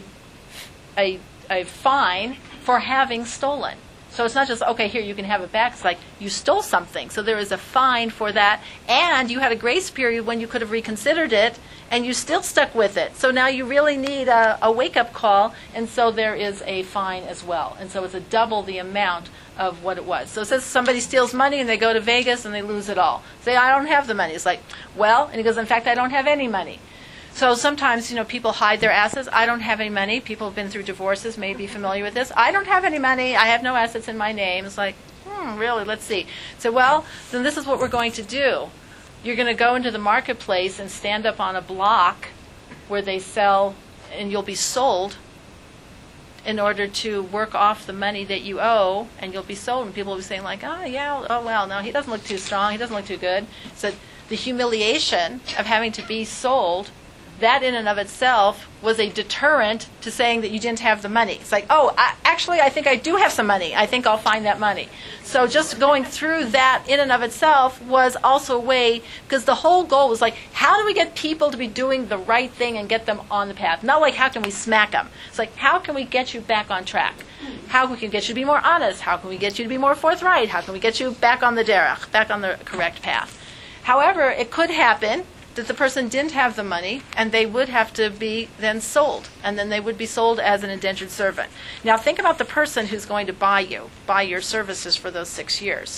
a, a fine for having stolen. So it's not just, okay, here, you can have it back. It's like you stole something. So there is a fine for that. And you had a grace period when you could have reconsidered it, and you still stuck with it. So now you really need a, a wake-up call, and so there is a fine as well. And so it's a double the amount of what it was. So it says somebody steals money and they go to Vegas and they lose it all. Say, I don't have the money. It's like, well, and he goes, in fact, I don't have any money. So sometimes, you know, people hide their assets. I don't have any money. People have been through divorces, may be familiar with this. I don't have any money. I have no assets in my name. It's like, hmm, really, let's see. So, well, then this is what we're going to do. You're going to go into the marketplace and stand up on a block where they sell, and you'll be sold in order to work off the money that you owe, and you'll be sold. And people will be saying like, oh, yeah, oh, well, no, he doesn't look too strong. He doesn't look too good. So the humiliation of having to be sold, that in and of itself was a deterrent to saying that you didn't have the money. It's like, oh, I, actually, I think I do have some money. I think I'll find that money. So just going through that in and of itself was also a way, because the whole goal was like, how do we get people to be doing the right thing and get them on the path? Not like, how can we smack them? It's like, how can we get you back on track? How can we get you to be more honest? How can we get you to be more forthright? How can we get you back on the derech, back on the correct path? However, it could happen that the person didn't have the money, and they would have to be then sold, and then they would be sold as an indentured servant. Now think about the person who's going to buy you, buy your services for those six years.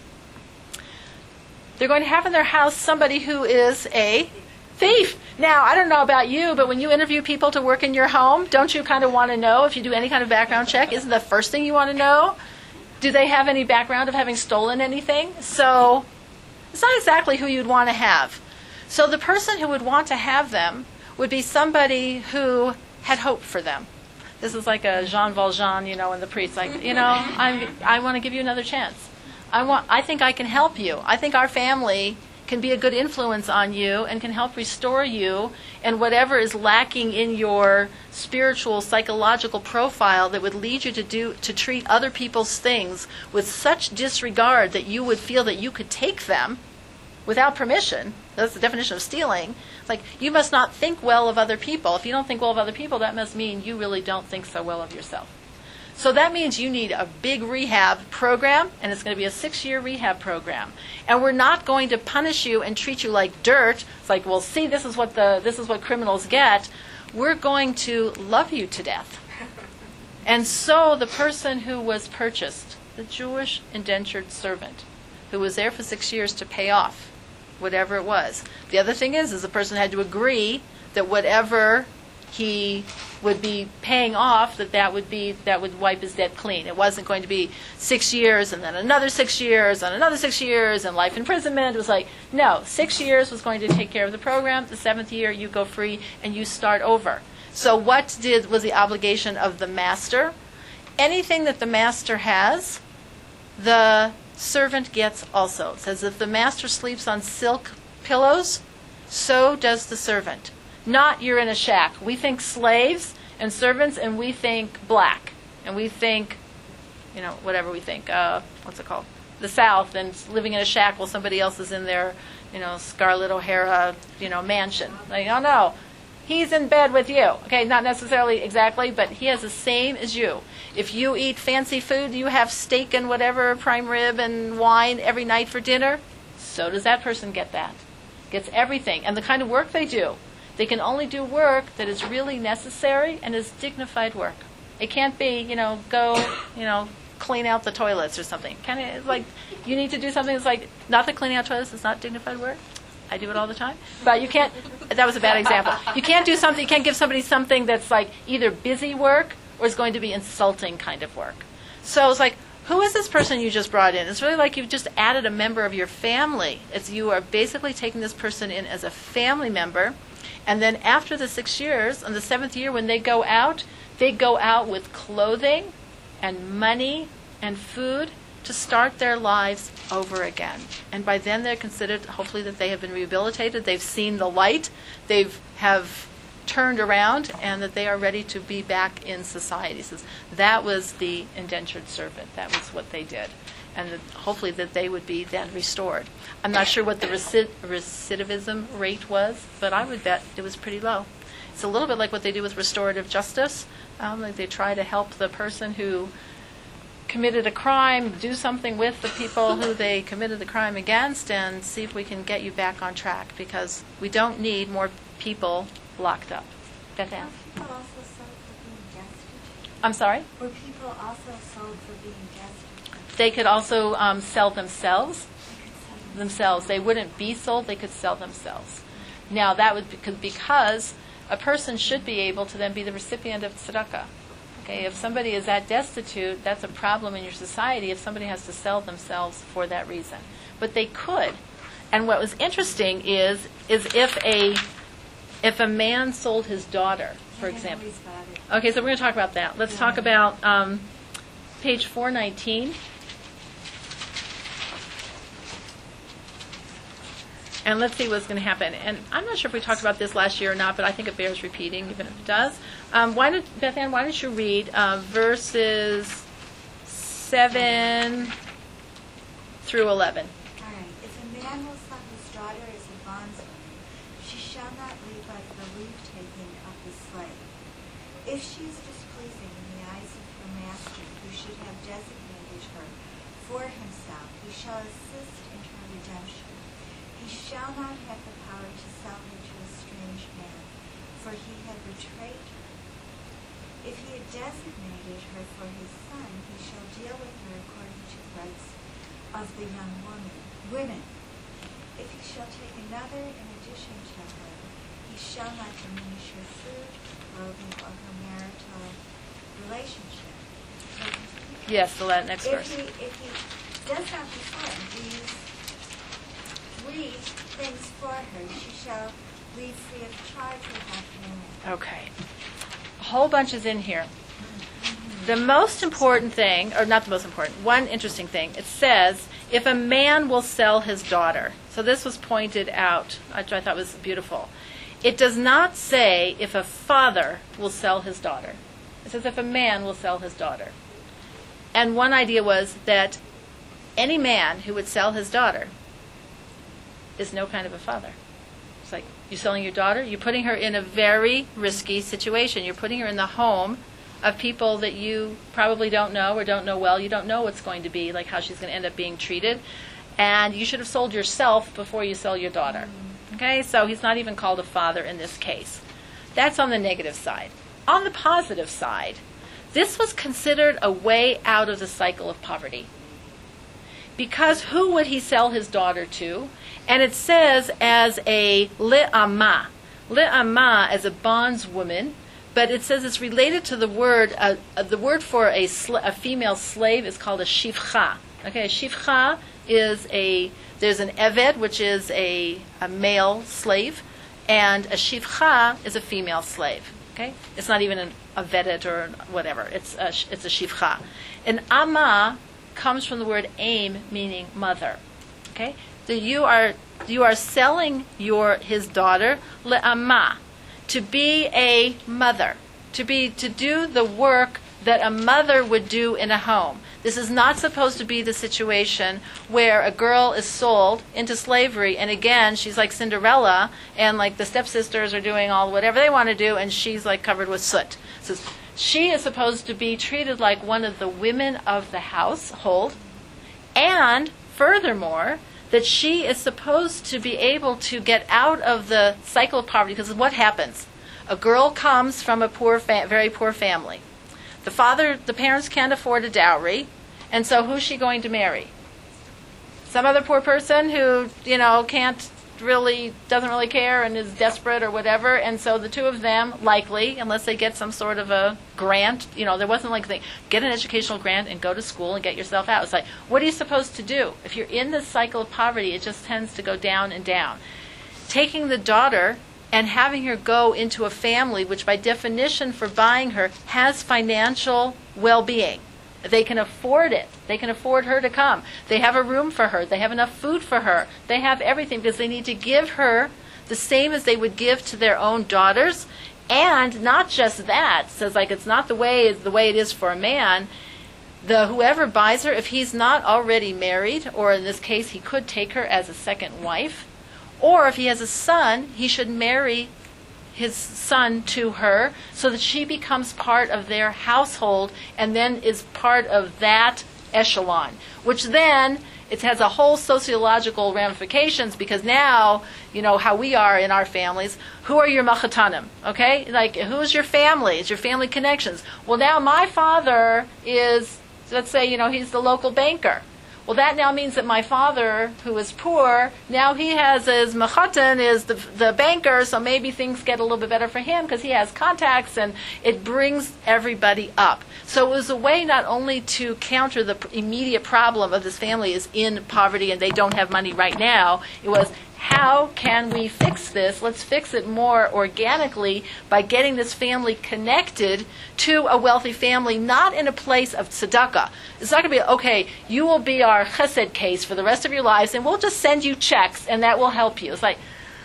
They're going to have in their house somebody who is a thief. Now, I don't know about you, but when you interview people to work in your home, don't you kind of want to know, if you do any kind of background check, isn't the first thing you want to know, do they have any background of having stolen anything? So it's not exactly who you'd want to have. So the person who would want to have them would be somebody who had hope for them. This is like a Jean Valjean, you know, in The Priest, like, you know, I'm, I want to give you another chance. I want, I think I can help you. I think our family can be a good influence on you and can help restore you and whatever is lacking in your spiritual, psychological profile that would lead you to do to treat other people's things with such disregard that you would feel that you could take them without permission. That's the definition of stealing. It's like, you must not think well of other people. If you don't think well of other people, that must mean you really don't think so well of yourself. So that means you need a big rehab program, and it's going to be a six-year rehab program. And we're not going to punish you and treat you like dirt. It's like, well, see, this is what the this is what criminals get. We're going to love you to death. And so the person who was purchased, the Jewish indentured servant, who was there for six years to pay off whatever it was. The other thing is, is the person had to agree that whatever he would be paying off, that that would be that would wipe his debt clean. It wasn't going to be six years and then another six years and another six years and life imprisonment. It was like, no, six years was going to take care of the program. The seventh year, you go free and you start over. So what did was the obligation of the master? Anything that the master has, the servant gets also. It says if the master sleeps on silk pillows, so does the servant. Not you're in a shack. We think slaves and servants, and we think black, and we think, you know, whatever we think. Uh, what's it called? The South, and living in a shack while somebody else is in their, you know, Scarlett O'Hara, you know, mansion. Like, oh no, he's in bed with you. Okay, not necessarily exactly, but he has the same as you. If you eat fancy food, you have steak and whatever, prime rib and wine every night for dinner, so does that person get that. Gets everything. And the kind of work they do. They can only do work that is really necessary and is dignified work. It can't be, you know, go, you know, clean out the toilets or something. Kind of like you need to do something that's like, not that cleaning out toilets is not dignified work. I do it all the time. But you can't, that was a bad example. You can't do something, you can't give somebody something that's like either busy work or is going to be insulting kind of work. So it's like, who is this person you just brought in? It's really like you've just added a member of your family. It's you are basically taking this person in as a family member. And then after the six years, on the seventh year, when they go out, they go out with clothing and money and food to start their lives over again. And by then they're considered, hopefully, that they have been rehabilitated, they've seen the light, they have turned around, and that they are ready to be back in society. So that was the indentured servant. That was what they did. And that hopefully that they would be then restored. I'm not sure what the recid- recidivism rate was, but I would bet it was pretty low. It's a little bit like what they do with restorative justice. Um, like they try to help the person who committed a crime do something with the people who they committed the crime against and see if we can get you back on track, because we don't need more people locked up. Beth Ann? Were people also sold for being destitute? I'm sorry? Were people also sold for being destitute? They could also um, sell themselves. Themselves. They wouldn't be sold, they could sell themselves. Now that would be because a person should be able to then be the recipient of tzedakah. Okay, if somebody is that destitute, that's a problem in your society if somebody has to sell themselves for that reason. But they could. And what was interesting is is if a if a man sold his daughter, for example. Okay, so we're going to talk about that. Let's talk about um, page four nineteen. And let's see what's going to happen. And I'm not sure if we talked about this last year or not, but I think it bears repeating, even if it does. Um, why don't, Beth Ann, why don't you read uh, verses seven through eleven? All right. If a man will sell his daughter as a bondwoman, she shall not leave by the leave-taking of the slave. If she is displeasing in the eyes of her master, who should have designated her for himself, he shall assist in her redemption. He shall not have the power to sell her to a strange man, for he had betrayed her. If he had designated her for his son, he shall deal with her according to the rights of the young woman, women. If he shall take another in addition to her, he shall not diminish her food, clothing, or her marital relationship. Yes, the la- next if verse. He, if he does not perform these three things for her, she shall leave free of charge without payment. Okay. A whole bunch is in here. The most important thing, or not the most important, one interesting thing, it says, if a man will sell his daughter. So this was pointed out, which I thought was beautiful. It does not say if a father will sell his daughter. It says if a man will sell his daughter. And one idea was that any man who would sell his daughter is no kind of a father. It's like, you're selling your daughter, you're putting her in a very risky situation. You're putting her in the home of people that you probably don't know or don't know well. You don't know what's going to be, like how she's going to end up being treated. And you should have sold yourself before you sell your daughter. Okay, so he's not even called a father in this case. That's on the negative side. On the positive side, this was considered a way out of the cycle of poverty. Because who would he sell his daughter to? And it says as a le'amah. Le'amah as a bondswoman, but it says it's related to the word, uh, uh, the word for a, sl- a female slave is called a shivcha. Okay, a shivcha is a, there's an eved, which is a, a male slave, and a shivcha is a female slave. Okay, it's not even an, a vedet or whatever. It's a, it's a shivcha. An amma comes from the word aim, meaning mother. Okay, so you are you are selling your his daughter le'amah, to be a mother, to be to do the work that a mother would do in a home. This is not supposed to be the situation where a girl is sold into slavery, and again, she's like Cinderella, and like the stepsisters are doing all whatever they want to do, and she's like covered with soot. So she is supposed to be treated like one of the women of the household, and furthermore, that she is supposed to be able to get out of the cycle of poverty, because what happens? A girl comes from a poor, fa- very poor family. The father, the parents can't afford a dowry, and so who's she going to marry? Some other poor person who, you know, can't really, doesn't really care and is desperate or whatever, and so the two of them, likely, unless they get some sort of a grant, you know, there wasn't like they get an educational grant and go to school and get yourself out. It's like, what are you supposed to do? If you're in this cycle of poverty, it just tends to go down and down. Taking the daughter and having her go into a family which by definition for buying her has financial well-being. They can afford it. They can afford her to come. They have a room for her. They have enough food for her. They have everything because they need to give her the same as they would give to their own daughters. And not just that, says like it's not the way the way it is for a man. The whoever buys her, if he's not already married, or in this case he could take her as a second wife, or if he has a son, he should marry his son to her so that she becomes part of their household and then is part of that echelon, which then it has a whole sociological ramifications because now, you know, how we are in our families, who are your machatanim, okay? Like, who's your family? It's your family connections. Well, now my father is, let's say, you know, he's the local banker. Well, that now means that my father, who is poor, now he has his machatan, is the, the banker, so maybe things get a little bit better for him because he has contacts, and it brings everybody up. So it was a way not only to counter the immediate problem of this family is in poverty and they don't have money right now, it was, how can we fix this? Let's fix it more organically by getting this family connected to a wealthy family, not in a place of tzedakah. It's not going to be, okay, you will be our chesed case for the rest of your lives, and we'll just send you checks, and that will help you. It's like,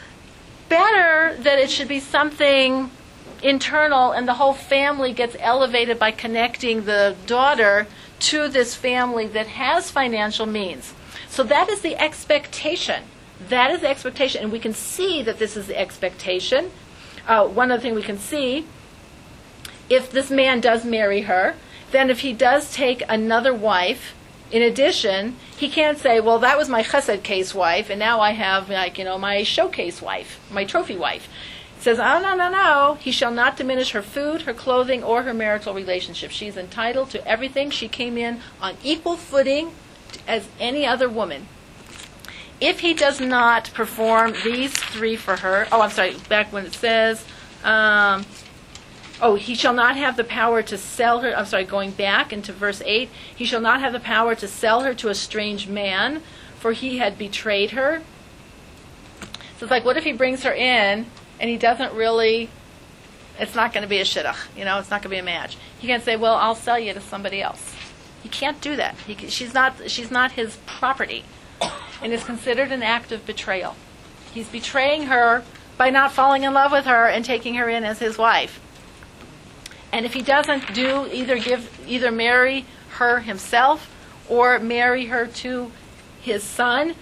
better that it should be something internal, and the whole family gets elevated by connecting the daughter to this family that has financial means. So that is the expectation. That is the expectation, and we can see that this is the expectation. Uh, one other thing we can see, if this man does marry her, then if he does take another wife, in addition, he can't say, well, that was my chesed case wife, and now I have, like, you know, my showcase wife, my trophy wife. It says, oh, no, no, no, he shall not diminish her food, her clothing, or her marital relationship. She's entitled to everything. She came in on equal footing as any other woman. If he does not perform these three for her, oh, I'm sorry, back when it says, um, oh, he shall not have the power to sell her, I'm sorry, going back into verse eight, he shall not have the power to sell her to a strange man, for he had betrayed her. So it's like, what if he brings her in, and he doesn't really, it's not going to be a shidduch, you know, it's not going to be a match. He can say, well, I'll sell you to somebody else. He can't do that. He can, she's not, she's not his property. And is considered an act of betrayal. He's betraying her by not falling in love with her and taking her in as his wife. And if he doesn't do either give either marry her himself or marry her to his son,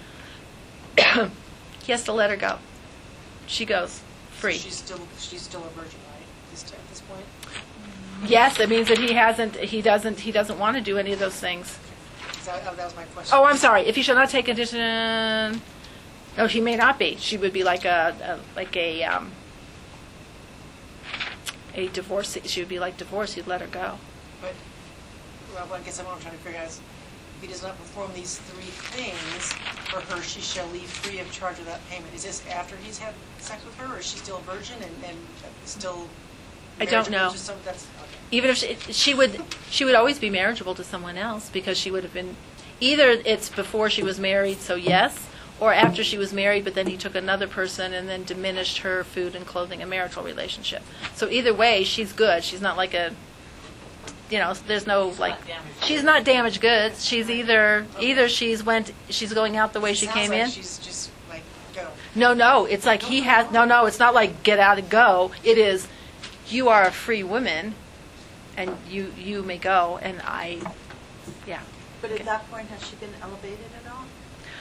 he has to let her go. She goes free. She's still she's still a virgin, right? This at this point. Yes, that means that he hasn't. He doesn't. He doesn't want to do any of those things. That, that was my question. Oh, I'm sorry. If he shall not take addition, no, she may not be. She would be like a, a like a um, a divorce. She would be like divorce. He'd let her go. but, well, I guess what I'm trying to figure out is, if he does not perform these three things for her, she shall leave free of charge without payment. Is this after he's had sex with her, or is she still a virgin and, and still I don't know. marriageable to some- that's, okay. Even if she, she would, she would always be marriageable to someone else because she would have been, either it's before she was married, so yes, or after she was married, but then he took another person and then diminished her food and clothing and marital relationship. So either way, she's good. She's not like a, you know, there's no like, she's not damaged goods. She's either either she's went, she's going out the way she Sounds came like in. she's just like, go. No, no, it's like he has, no, no, it's not like get out and go. It is, you are a free woman, and you you may go, and I, yeah. But at that point, has she been elevated at all?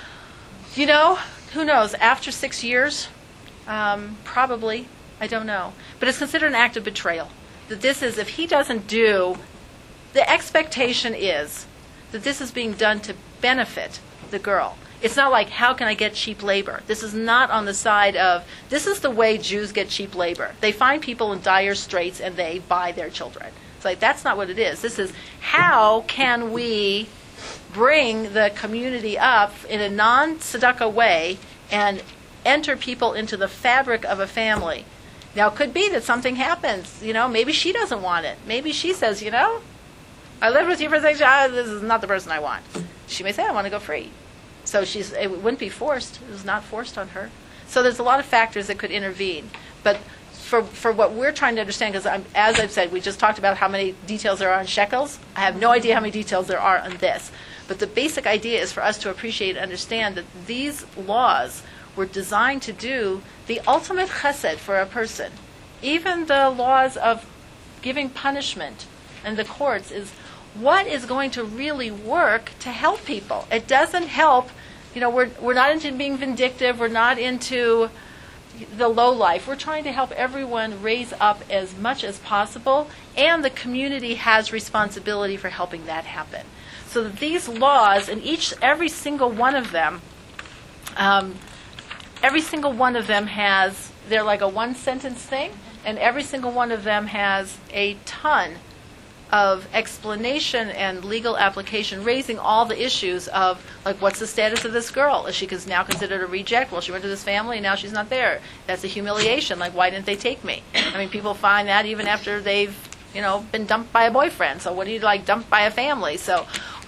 You know, who knows? After six years, um, probably. I don't know. But it's considered an act of betrayal. That this is, if he doesn't do, the expectation is that this is being done to benefit the girl. It's not like, how can I get cheap labor? This is not on the side of, this is the way Jews get cheap labor. They find people in dire straits and they buy their children. It's like, that's not what it is. This is, how can we bring the community up in a non-tzedakah way and enter people into the fabric of a family? Now, it could be that something happens. You know, maybe she doesn't want it. Maybe she says, you know, I lived with you for six years. This is not the person I want. She may say, I want to go free. So she's, it wouldn't be forced. It was not forced on her. So there's a lot of factors that could intervene. But for for what we're trying to understand, because as I've said, we just talked about how many details there are on shekels. I have no idea how many details there are on this. But the basic idea is for us to appreciate and understand that these laws were designed to do the ultimate chesed for a person. Even the laws of giving punishment and the courts is what is going to really work to help people. It doesn't help, you know, we're we're not into being vindictive, we're not into the low life. We're trying to help everyone raise up as much as possible, and the community has responsibility for helping that happen. So that these laws, and each, every single one of them, um, every single one of them has, they're like a one sentence thing, and every single one of them has a ton of explanation and legal application, raising all the issues of, like, what's the status of this girl? Is she now considered a reject? Well, she went to this family and now she's not there. That's a humiliation. Like, why didn't they take me? I mean, people find that even after they've, you know, been dumped by a boyfriend. So what do you like, dumped by a family? So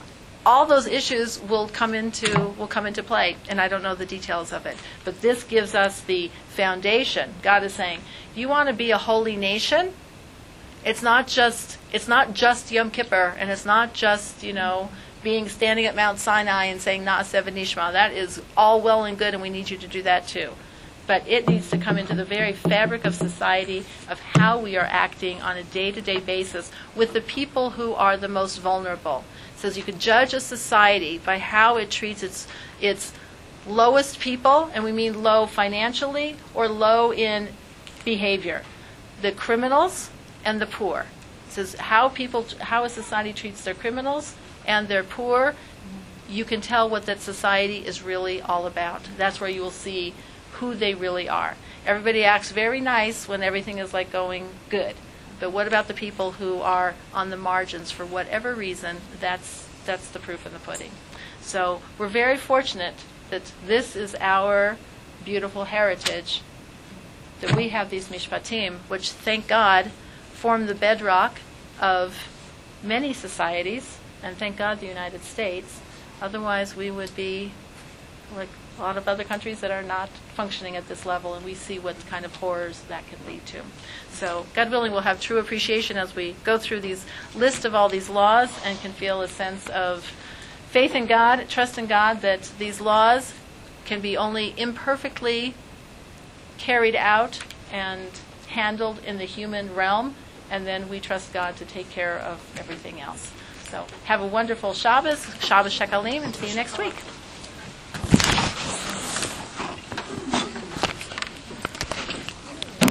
all those issues will come into will come into play, and I don't know the details of it. But this gives us the foundation. God is saying, you want to be a holy nation? It's not just it's not just Yom Kippur, and it's not just, you know, being standing at Mount Sinai and saying Na'aseh v'nishma. That is all well and good, and we need you to do that too. But it needs to come into the very fabric of society, of how we are acting on a day-to-day basis with the people who are the most vulnerable. It says you can judge a society by how it treats its its lowest people, and we mean low financially or low in behavior. The criminals and the poor. It says how people, how a society treats their criminals and their poor, you can tell what that society is really all about. That's where you will see who they really are. Everybody acts very nice when everything is like going good. But what about the people who are on the margins for whatever reason? That's that's the proof in the pudding. So we're very fortunate that this is our beautiful heritage, that we have these mishpatim, which, thank God, form the bedrock of many societies, and thank God the United States. Otherwise, we would be like a lot of other countries that are not functioning at this level, and we see what kind of horrors that can lead to. So, God willing, we'll have true appreciation as we go through these list of all these laws and can feel a sense of faith in God, trust in God, that these laws can be only imperfectly carried out and handled in the human realm, and then we trust God to take care of everything else. So have a wonderful Shabbos, Shabbos Shekalim, and see you next week.